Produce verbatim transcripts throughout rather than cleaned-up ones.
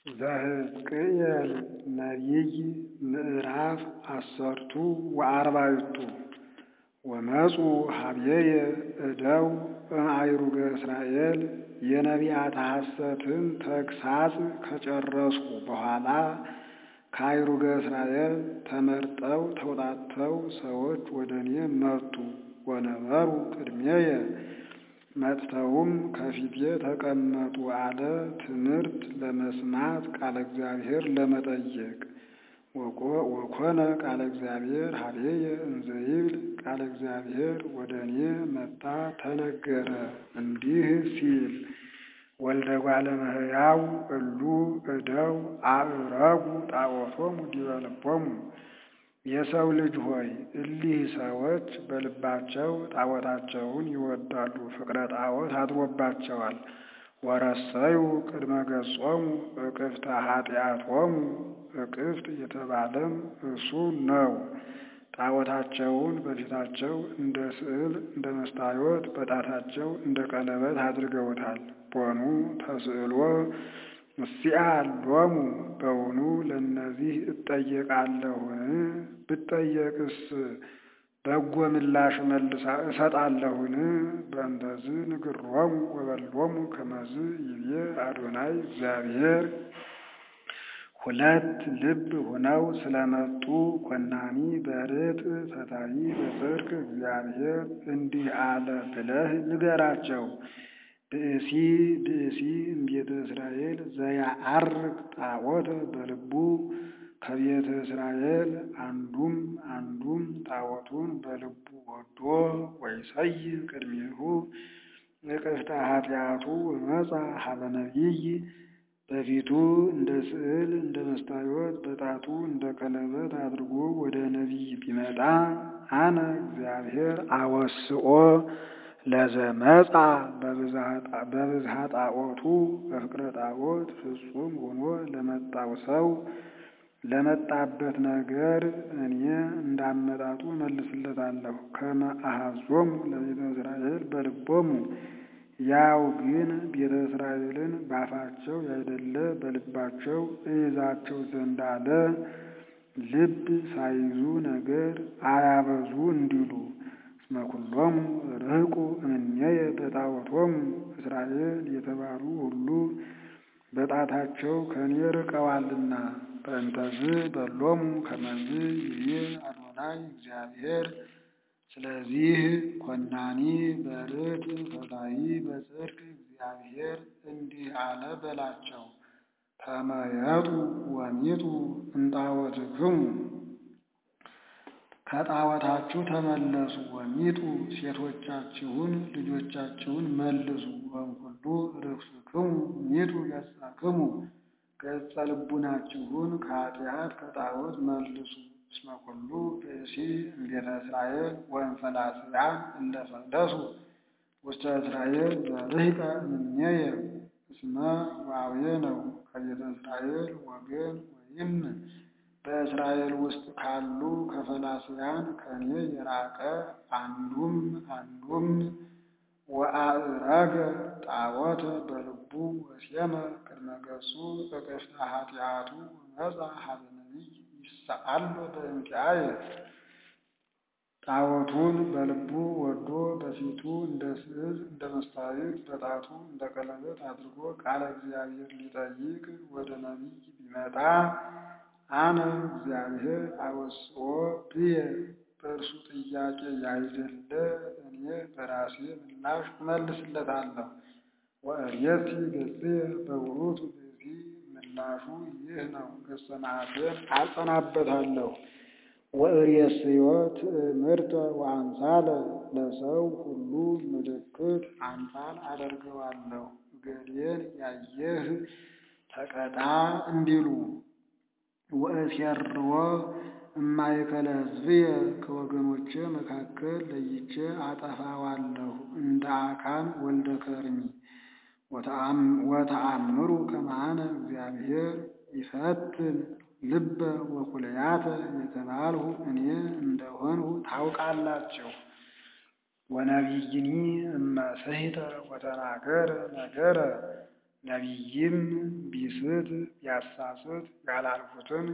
ዘሕዝቅኤል ነቢይ ምዕራፍ አሰርቱ ወአርባዕቱ ወመፁ ሀቤየ እደው እምአይሩገ እስራኤል የነቢያት ሐሰትን ተግሣጽ ከጨረስኩ በኋላ ከአይሩገ እስራኤል ተመርጠው ተውጣጥተው ሰዎች ወደ እኔ መጡ። ወነበሩ ቅድሜየ መጥተውም ከፊቴ ተቀመጡ አለ። ትምህርት ለመስማት ቃለ እግዚአብሔር ለመጠየቅ። ወኮነ ቃለ እግዚአብሔር ሀቤየ እንዘ ይብል ቃለ እግዚአብሔር ወደ እኔ መጣ ተነገረ እንዲህ ሲል ወልደ እጓለ እመሕያው እሉ እደው አዕረጉ ጣዖቶሙ ዲበ ልቦሙ። የሰው ልጅ ሆይ እሊህ ሰዎች በልባቸው ጣዖታቸውን ይወዳሉ፣ ፍቅረ ጣዖት አድሮባቸዋል። ወረሰዩ ቅድመ ገጾሙ እቅፍተ ኃጢአቶሙ እቅፍት የተባለም እሱ ነው። ጣዖታቸውን በፊታቸው እንደ ስዕል እንደ መስታወት በጣታቸው እንደ ቀለበት አድርገውታል። ቦኑ ተስዕሎ እስአሎሙ በውኑ ለእነዚህ እጠየቃለሁን? ብጠየቅስ በጎ ምላሽ መልሳ እሰጣለሁን? በእንተዝ ንግሮሙ ወበሎሙ ከመዝ ይቤ አዶናይ እግዚአብሔር። ሁለት ልብ ሆነው ስለመጡ ኮናኒ በርትዕ ፈታሒ በጽድቅ እግዚአብሔር እንዲህ አለ ብለህ ንገራቸው። ብእሲ ብእሲ እምቤተ እስራኤል ዘያዐርግ ጣዖተ በልቡ። ከቤተ እስራኤል አንዱም አንዱም ጣዖቱን በልቡ ወዶ ወይሰይም ቅድሜሁ እቅፍተ ኃጢአቱ ወመጻ ሀበ ነቢይ። በፊቱ እንደ ስዕል እንደ መስታወት በጣቱ እንደ ቀለበት አድርጎ ወደ ነቢይ ቢመጣ አነ እግዚአብሔር አወስኦ ለዘመጻ በብዝሃ ጣዖቱ በፍቅረ ጣዖት ፍጹም ሆኖ ለመጣው ሰው ለመጣበት ነገር እኔ እንዳመጣጡ መልስለታለሁ። ከመ አሐዞሙ ለቤተ እስራኤል በልቦሙ። ያው ግን ቤተ እስራኤልን ባፋቸው ያይደለ በልባቸው እይዛቸው ዘንድ አለ። ልብ ሳይዙ ነገር አያበዙ እንዲሉ እስመ ኩሎሙ ርሕቁ እምኔየ በጣዖቶሙ። እስራኤል የተባሉ ሁሉ በጣታቸው ከኔ ርቀዋልና። በእንተዝ በሎሙ ከመዝ ይቤ አዶናይ እግዚአብሔር። ስለዚህ ኮናኒ በርትዕ ፈታሒ በጽድቅ እግዚአብሔር እንዲህ አለ በላቸው። ተመየጡ ወሚጡ እምጣዖትክሙ። ከጣዖታችሁ ተመለሱ። ወሚጡ ሴቶቻችሁን ልጆቻችሁን መልሱ። ወእምኩሉ ርኵስክሙ ሚጡ ገጸክሙ። ገጸ ልቡናችሁን ከኃጢአት ከጣዖት መልሱ። እስመ ኩሉ ብእሲ እምቤተ እስራኤል ወእምፈላስያን እለ ፈለሱ ውስተ እስራኤል ዘርሕቀ እምኔየ። እስመ ዋዌ ነው ከቤተ እስራኤል ወገን ወይም በእስራኤል ውስጥ ካሉ ከፈላስያን ከኔ የራቀ አንዱም አንዱም ወአዕረገ ጣዖተ በልቡ ወሴመ ቅድመ ገጹ እቅፍተ ኃጢአቱ ወመጻ ሀበ ነቢይ ይስአሎ በእንቲአየ። ጣዖቱን በልቡ ወዶ በፊቱ እንደ ስዕል እንደ መስታወት በጣቱ እንደ ቀለበት አድርጎ ቃለ እግዚአብሔር ሊጠይቅ ወደ ነቢይ ቢመጣ አነ እግዚአብሔር አወስኦ ብየ። በእርሱ ጥያቄ ያይደለ እኔ በራሴ ምላሽ እመልስለታለሁ። ወእሬቲ ገጽየ በውእቱ ብእሲ። ምላሹ ይህ ነው፣ ገጸ መዓቴን አጸናበታለሁ። ወእሬስዮ ትእምርተ ወአምሳለ። ለሰው ሁሉ ምልክት አምሳል አደርገዋለሁ። እገሌን ያየህ ተቀጣ እንዲሉ። ወእሴርዎ እማእከለ ሕዝብየ። ከወገኖቼ መካከል ለይቼ አጠፋዋለሁ እንደ አካን ወልደ ከርሚ። ወተአምሩ ከመ አነ እግዚአብሔር ይፈትን ልበ ወኩልያተ የተባልሁ እኔ እንደሆንሁ ታውቃላችሁ። ወነቢይኒ እመ ስሕተ ወተናገረ ነገረ። ነቢይም ቢስት ቢያሳስት ያላልኩትን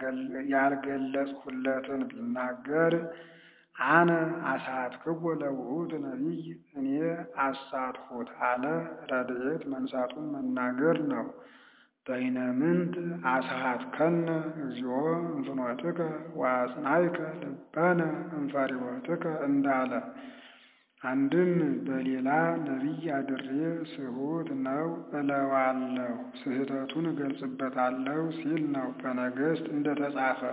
ያልገለጽሁለትን ቢናገር አነ አሳትክዎ ለውእቱ ነቢይ እኔ አሳትሁት አለ። ረድኤት መንሳቱን መናገር ነው። በይነምንት አስሐትከነ እግዚኦ እምፍኖትከ ወአጽናዕከ ልበነ እምፈሪሆትከ እንዳለ አንድም በሌላ ነቢይ አድሬ ስሑት ነው እለዋለሁ ስህተቱን እገልጽበታለሁ ሲል ነው። በነገሥት እንደተጻፈ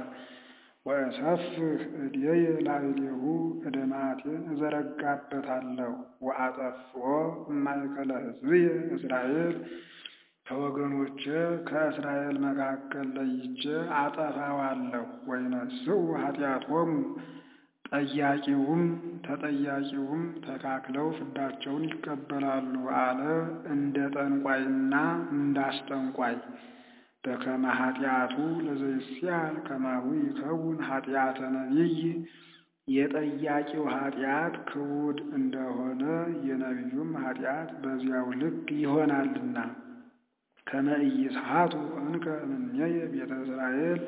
ወእሰፍህ እዴየ ላዕሌሁ እደ መዓቴን እዘረጋበታለሁ ወአጠፍኦ እማእከለ ሕዝብየ እስራኤል ከወገኖቼ ከእስራኤል መካከል ለይቼ አጠፋዋለሁ። ወይነስኡ ኃጢአቶሙ ጠያቂውም ተጠያቂውም ተካክለው ፍዳቸውን ይቀበላሉ አለ። እንደ ጠንቋይና እንዳስጠንቋይ በከመ ኃጢአቱ ለዘይስያል ከማሁ ይከውን ኃጢአተ ነቢይ የጠያቂው ኃጢአት ክውድ እንደሆነ የነቢዩም ኃጢአት በዚያው ልክ ይሆናልና። ከመ ኢይስሐቱ እንከ እምኔየ ቤተ እስራኤል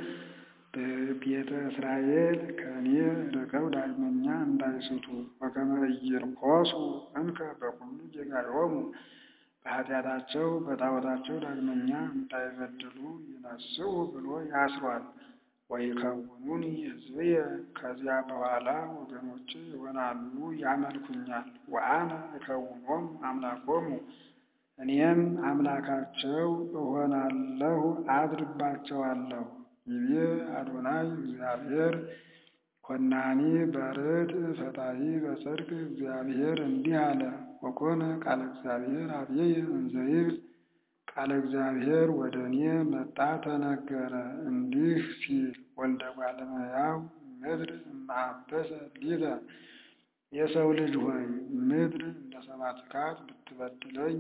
ቤተ እስራኤል ከእኔ ርቀው ዳግመኛ እንዳይስቱ። ወከመ ኢይርኮሱ እንከ በኩሉ ጌጋዮሙ በኃጢአታቸው በጣዖታቸው ዳግመኛ እንዳይበድሉ ይነስኡ ብሎ ያስሯል። ወይከውኑኒ ሕዝብየ ከዚያ በኋላ ወገኖቼ ይሆናሉ ያመልኩኛል። ወአነ እከውኖሙ አምላኮሙ እኔም አምላካቸው እሆናለሁ አድርባቸዋለሁ። ይቤ አዶናይ እግዚአብሔር ኮናኒ በርትዕ ፈታሒ በጽድቅ እግዚአብሔር እንዲህ አለ። ወኮነ ቃለ እግዚአብሔር አብየ እንዘ ይብል ቃለ እግዚአብሔር ወደ እኔ መጣ ተነገረ እንዲህ ሲል ወልደ እጓለ እመሕያው ምድር እምአበሰ ሊተ የሰው ልጅ ሆይ ምድር እንደ ሰባ ትካት ብትበድለኝ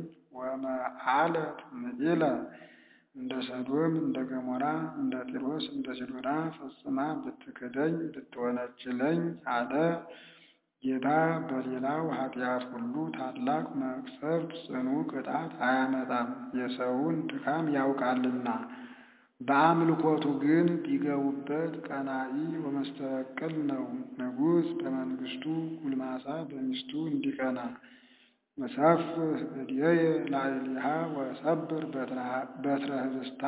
ወመዓለት ምኢለ እንደ ሰዶም እንደ ገሞራ እንደ ጢሮስ እንደ ሲዶና ፈጽማ ብትክደኝ ብትወነጅለኝ አለ። ጌታ በሌላው ኃጢአት ሁሉ ታላቅ መቅሰፍት ጽኑ ቅጣት አያመጣም የሰውን ድካም ያውቃልና። በአምልኮቱ ግን ቢገቡበት ቀናኢ ወመስተበቅል ነው። ንጉሥ በመንግስቱ ጉልማሳ በሚስቱ እንዲቀና እሰፍህ እዴየ ላዕሌሃ ወእሰብር በትረ ኅብስታ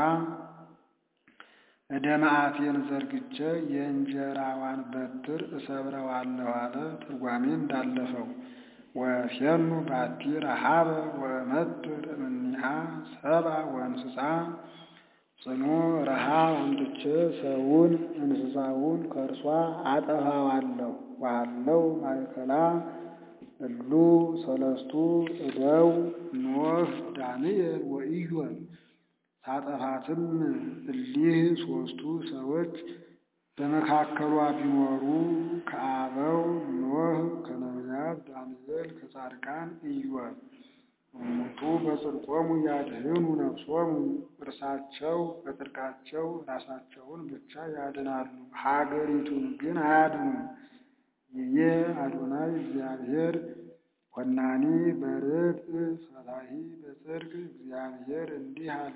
እደ መዓቴን ዘርግቼ የእንጀራዋን በትር እሰብረዋለሁ አለ። ትርጓሜ እንዳለፈው ወፌኑ ባቲ ረሃበ ወእመትር እምኔሃ ሰብአ ወእንስሳ ጽኑ ረሃብ አምጥቼ ሰውን እንስሳውን ከእርሷ አጠፋዋለሁ። ዋለው ማእከላ እሉ ሰለስቱ እደው ኖህ ዳንኤል ወኢዮብ ሳጠፋትም እሊህ ሦስቱ ሰዎች በመካከሏ ቢኖሩ ከአበው ኖህ ከነቢያት ዳንኤል ከጻድቃን ኢዮብ እሙንቱ በጽድቆሙ ያድኅኑ ነፍሶሙ እርሳቸው በጽድቃቸው ራሳቸውን ብቻ ያድናሉ፣ ሀገሪቱን ግን አያድኑም። ይቤ አዶናይ እግዚአብሔር ኮናኒ በርትዕ ፈታሒ በጽድቅ እግዚአብሔር እንዲህ አለ።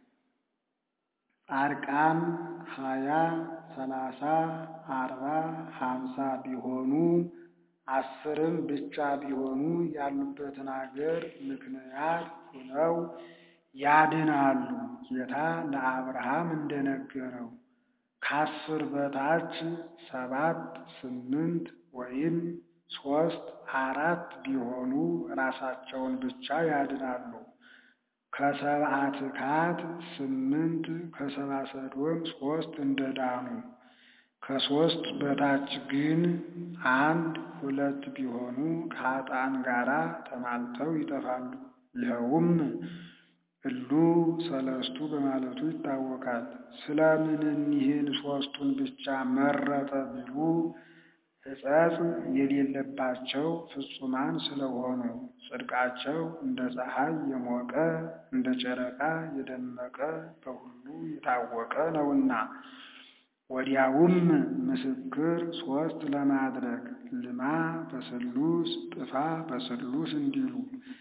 ጻድቃን ሀያ ሰላሳ አርባ ሀምሳ ቢሆኑ አስርም ብቻ ቢሆኑ ያሉበትን አገር ምክንያት ሆነው ያድናሉ። ጌታ ለአብርሃም እንደነገረው ከአስር በታች ሰባት ስምንት ወይም ሶስት አራት ቢሆኑ ራሳቸውን ብቻ ያድናሉ። ከሰብዓ ትካት ስምንት ከሰብአ ሰዶም ሶስት እንደዳኑ ከሶስት በታች ግን አንድ ሁለት ቢሆኑ ከኃጥአን ጋራ ተማልተው ይጠፋሉ። ይኸውም እሉ ሰለስቱ በማለቱ ይታወቃል። ስለምን እኒህን ሦስቱን ብቻ መረጠ ቢሉ ሕጸጽ የሌለባቸው ፍጹማን ስለሆኑ ጽድቃቸው እንደ ፀሐይ የሞቀ እንደ ጨረቃ የደመቀ በሁሉ የታወቀ ነውና። ወዲያውም ምስክር ሦስት ለማድረግ ልማ በስሉስ ጥፋ በስሉስ እንዲሉ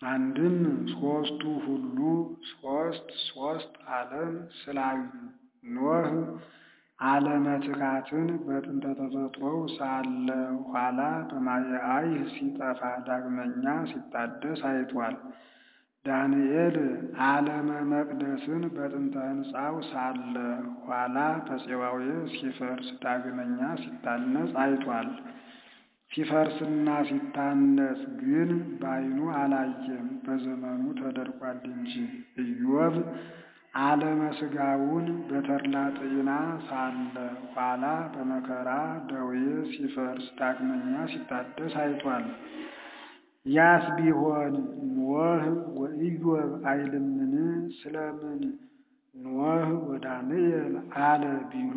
አንድም ሦስቱ ሁሉ ሦስት ሦስት ዓለም ስላዩ ኖህ ዓለመ ትካትን በጥንተ ተፈጥሮው ሳለ ኋላ በማየ አይህ ሲጠፋ ዳግመኛ ሲታደስ አይቷል። ዳንኤል ዓለመ መቅደስን በጥንተ ሕንጻው ሳለ ኋላ በፄባዌ ሲፈርስ ዳግመኛ ሲታነጽ አይቷል። ሲፈርስና ሲታነጽ ግን በዓይኑ አላየም፣ በዘመኑ ተደርጓል እንጂ። ኢዮብ ዓለመ ሥጋውን በተድላ ጤና ሳለ ኋላ በመከራ ደዌ ሲፈርስ ዳግመኛ ሲታደስ አይቷል። ያስ ቢሆን ኖህ ወኢዮብ አይልምን? ስለምን ኖህ ወዳንኤል አለ ቢሉ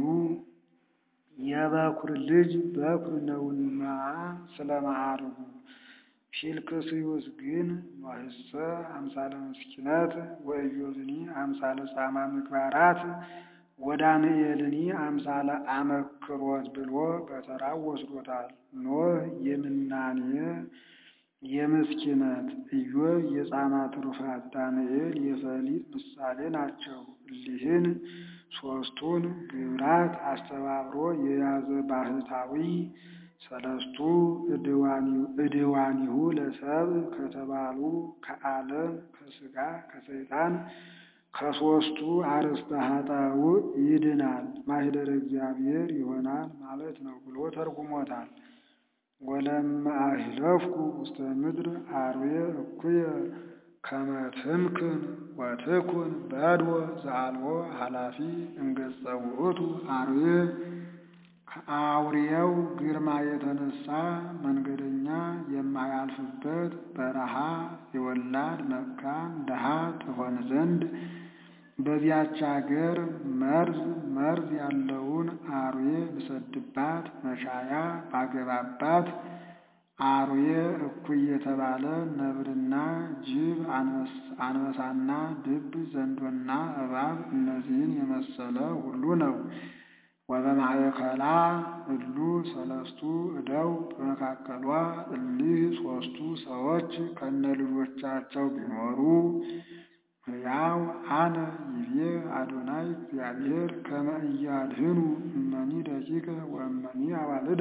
የበኩር ልጅ በኩር ነውና ስለማዕረጉ። ፊልክስዩስ ግን ኖህሰ አምሳለ ምስኪነት ወኢዮብኒ አምሳለ ጻማ ምግባራት ወዳንኤልኒ አምሳለ አመክሮት ብሎ በተራው ወስዶታል። ኖህ የምናኔ የምስኪነት፣ ኢዮብ የጻማ ትሩፋት፣ ዳንኤል የፈሊጥ ምሳሌ ናቸው። እሊህን ሦስቱን ግብራት አስተባብሮ የያዘ ባህታዊ ሰለስቱ እድዋኒሁ ለሰብእ ከተባሉ ከዓለም ከሥጋ ከሰይጣን ከሦስቱ አርእስተ ኃጣውእ ይድናል፣ ማኅደረ እግዚአብሔር ይሆናል ማለት ነው ብሎ ተርጉሞታል። ወለመ አሂለፍኩ ውስተ ምድር አርዌ እኩየ ከመ ትምክን ወትኩን በድወ ዘአልቦ ኃላፊ እምገጸ ውእቱ አርዌ። ከአውሬው ግርማ የተነሳ መንገደኛ የማያልፍበት በረሃ የወላድ መካን ድሃ ትሆን ዘንድ በዚያች አገር መርዝ መርዝ ያለውን አርዌ ብሰድባት መሻያ ባገባባት አርዌ እኩይ የተባለ ነብርና ጅብ አንበሳና ድብ ዘንዶና እባብ እነዚህን የመሰለ ሁሉ ነው። ወበማእከላ እሉ ሰለስቱ እደው በመካከሏ እሊህ ሦስቱ ሰዎች ከነልጆቻቸው ቢኖሩ ሕያው አነ ይቤ አዶናይ እግዚአብሔር ከመ ኢያድኅኑ እመኒ ደቂቀ ወእመኒ አዋልደ።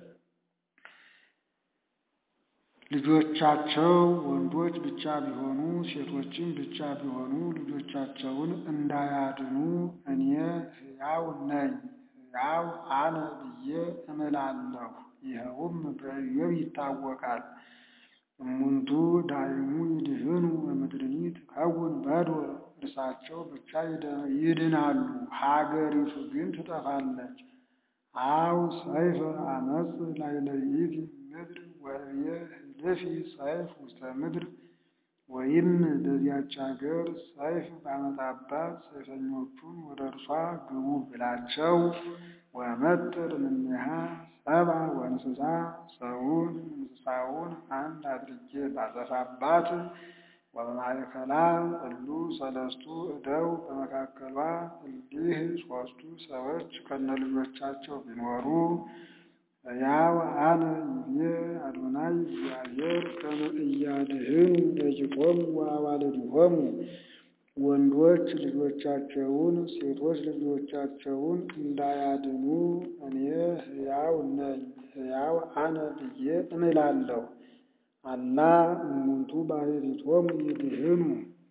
ልጆቻቸው ወንዶች ብቻ ቢሆኑ ሴቶችም ብቻ ቢሆኑ ልጆቻቸውን እንዳያድኑ እኔ ሕያው ነኝ ሕያው አነ ብዬ እምላለሁ። ይኸውም በኢዮብ ይታወቃል። እሙንቱ ዳይሙ ይድኅኑ ወምድርኒ ትከውን በድወ። እርሳቸው ብቻ ይድናሉ፣ ሀገሪቱ ግን ትጠፋለች። አው ሰይፈ አመጽ ላዕለ ይእቲ ምድር ወእብየ ህልፊ ሰይፍ ውስተ ምድር። ወይም በዚያች አገር ሰይፍ ባመጣባት ሰይፈኞቹን ወደ እርሷ ግቡ ብላቸው። ወመጥር እምኔሃ ሰብአ ወእንስሳ ሰውን እንስሳውን አንድ አድርጌ ባጠፋባት። ወበማእከላ እሉ ሰለስቱ እደው በመካከሏ እሊህ ሦስቱ ሰዎች ከነልጆቻቸው ቢኖሩ ሕያው አነ ይቤ አዶናይ እግዚአብሔር ከመ ኢያድኅኑ ደቂቆሙ ወአዋልድሆሙ። ወንዶች ልጆቻቸውን ሴቶች ልጆቻቸውን እንዳያድኑ እኔ ሕያው ነኝ ሕያው አነ ብዬ እምላለሁ። አላ እሙንቱ ባሕቲቶሙ ይድኅኑ፣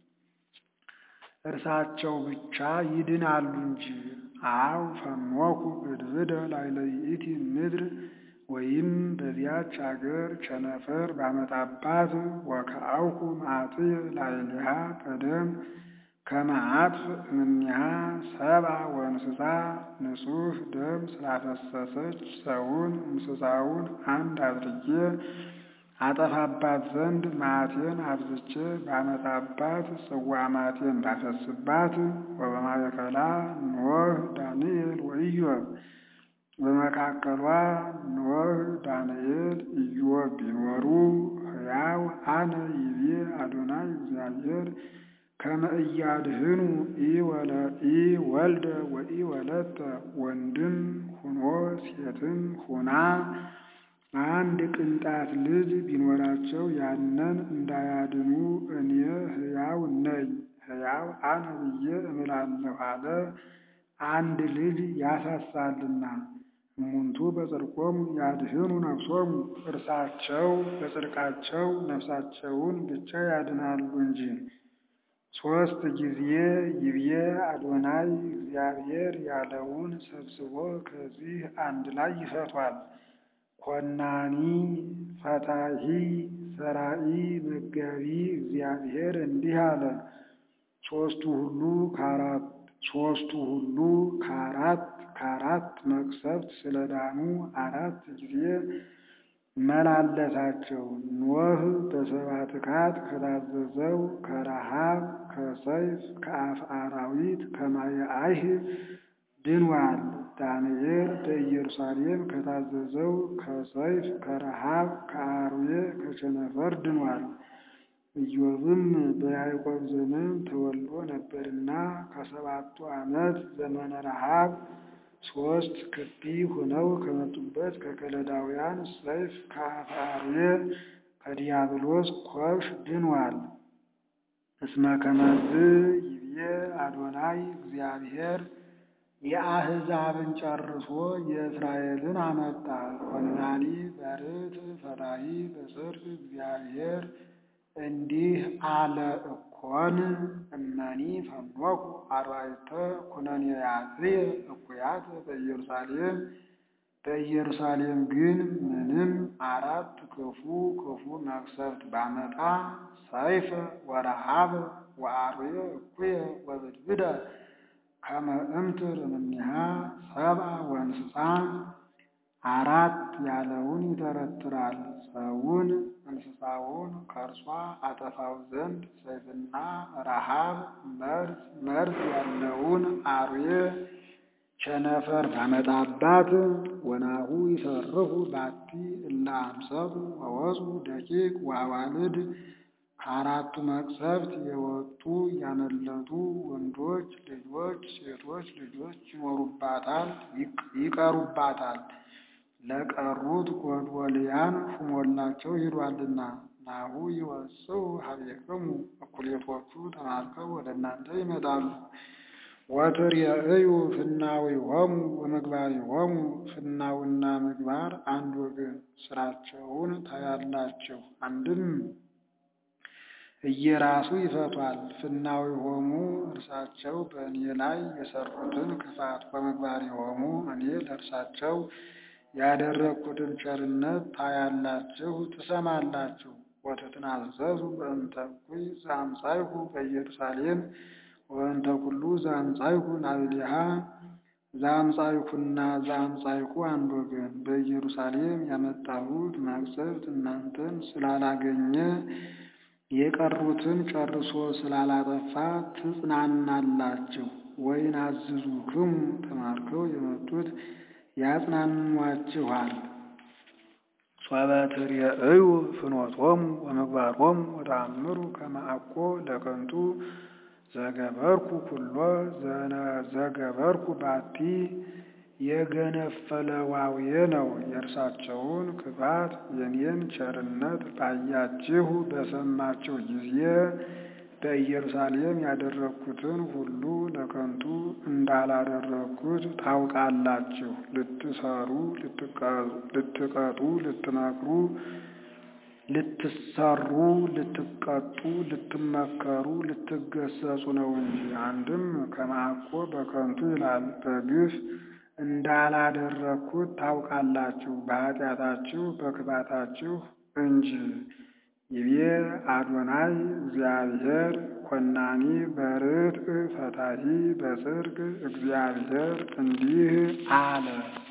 እርሳቸው ብቻ ይድናሉ እንጂ። አው ፈኖኩ እድብደ ላዕለ ይእቲ ምድር። ወይም በዚያች አገር ቸነፈር ባመጣባት። ወከአውኩ መዓትየ ላዕሌሃ በደም ከመ አጥፍእ እምኔሃ ሰብአ ወእንስሳ። ንጹሕ ደም ስላፈሰሰች ሰውን እንስሳውን አንድ አድርጌ አጠፋባት ዘንድ መዓቴን አብዝቼ ባመጣባት ጽዋ መዓቴን ባፈስባት። ወበማእከላ ኖህ ዳንኤል ወኢዮብ። በመካከሏ ኖህ ዳንኤል ኢዮብ ቢኖሩ ሕያው አነ ይቤ አዶናይ እግዚአብሔር ከመ ኢያድኅኑ ኢወልደ ወኢወለተ። ወንድም ሁኖ ሴትም ሁና አንድ ቅንጣት ልጅ ቢኖራቸው ያንን እንዳያድኑ እኔ ሕያው ነኝ ሕያው አነ ብዬ እምላለሁ አለ። አንድ ልጅ ያሳሳልና። እሙንቱ በጽድቆሙ ያድኅኑ ነፍሶሙ እርሳቸው በጽድቃቸው ነፍሳቸውን ብቻ ያድናሉ እንጂ። ሦስት ጊዜ ይብዬ አዶናይ እግዚአብሔር ያለውን ሰብስቦ ከዚህ አንድ ላይ ይፈቷል። ኮናኒ ፈታሒ ሰራኢ መጋቢ እግዚአብሔር እንዲህ አለ። ሦስቱ ሁሉ ከአራት ሦስቱ ሁሉ ከአራት ከአራት መቅሰፍት ስለዳኑ አራት ጊዜ መላለሳቸው። ኖህ በሰብአ ትካት ከታዘዘው ከረሃብ ከሰይፍ ከአፍ አራዊት ከማየ አይህ ድኗል። ዳንኤል በኢየሩሳሌም ከታዘዘው ከሰይፍ ከረሃብ ከአርዌ ከቸነፈር ድኗል። ኢዮብም በያዕቆብ ዘመን ተወልዶ ነበርና ከሰባቱ ዓመት ዘመነ ረሃብ ሦስት ክቢ ሆነው ከመጡበት ከከለዳውያን ሰይፍ ከአፈ አርዌ ከዲያብሎስ ኮብሽ ድኗል። እስመ ከመዝ ይብዬ አዶናይ እግዚአብሔር የአሕዛብን ጨርሶ የእስራኤልን አመጣ። ኮናኒ በርት ፈታሒ በጽድቅ እግዚአብሔር እንዲህ አለ እኮን እመኒ ፈኖኩ አርባዕተ ኩነኔያትየ እኩያት በኢየሩሳሌም በኢየሩሳሌም ግን ምንም አራት ክፉ ክፉ መቅሰፍት ባመጣ ሰይፈ ወረሃብ ወአርዌ እኩየ ወብድብደ ከመ እምትር እምኔሃ ሰብአ ወእንስሳ አራት ያለውን ይተረትራል። ሰውን እንስሳውን ከእርሷ አጠፋው ዘንድ ሰይፍና ረሃብ መርዝ መርዝ ያለውን አርዌ ቸነፈር ባመጣባት ወናሁ ይሰርሁ ባቲ እለ አምሰሉ ወወፁ ደቂቅ ወአዋልድ ከአራቱ መቅሰፍት የወጡ ያመለጡ ወንዶች ልጆች ሴቶች ልጆች ይኖሩባታል ይቀሩባታል። ለቀሩት ጎድወልያን ሹሞላቸው ሄዷልና። ናሁ ይወጽኡ ኀቤክሙ እኩሌቶቹ ተማርከው ወደ እናንተ ይመጣሉ። ወትርእዩ ፍናዊሆሙ ወምግባሪሆሙ ፍናውና ምግባር አንድ ወገን ስራቸውን ታያላችሁ። አንድም እየራሱ ይፈቷል። ፍናዊሆሙ እርሳቸው በእኔ ላይ የሰሩትን ክፋት ወምግባሪሆሙ እኔ ለእርሳቸው ያደረግኩትን ቸርነት ታያላችሁ ትሰማላችሁ። ወትትናዘዙ በእንተ እኩይ ዘአምጻእኩ በኢየሩሳሌም ወእንተ ኩሉ ዘአምጻእኩ ላዕሌሃ ዘአምጻእኩና ዘአምጻእኩ አንድ ወገን። በኢየሩሳሌም ያመጣሁት መቅሰፍት እናንተን ስላላገኘ የቀሩትን ጨርሶ ስላላጠፋ ትጽናናላችሁ። ወይናዝዙክሙ ተማርከው የመጡት ያጽናኗችኋል። ሶበ ትርእዩ ፍኖቶሙ ወምግባሮሙ ወተአምሩ ከመ አኮ ለከንቱ ዘገበርኩ ኩሎ ዘገበርኩ ባቲ የገነፈለ ዋውየ ነው። የእርሳቸውን ክፋት የኔን ቸርነት ባያችሁ በሰማችሁ ጊዜ በኢየሩሳሌም ያደረግኩትን ሁሉ ለከንቱ እንዳላደረግኩት ታውቃላችሁ። ልትሰሩ ልትቀጡ ልትመክሩ ልትሰሩ ልትቀጡ ልትመከሩ ልትገሰጹ ነው እንጂ። አንድም ከመ አኮ በከንቱ ይላል በግፍ እንዳላደረግኩት ታውቃላችሁ በኃጢአታችሁ በክፋታችሁ እንጂ። ይቤ አዶናይ እግዚአብሔር ኮናኒ በርትዕ ፈታሒ በጽድቅ እግዚአብሔር እንዲህ አለ።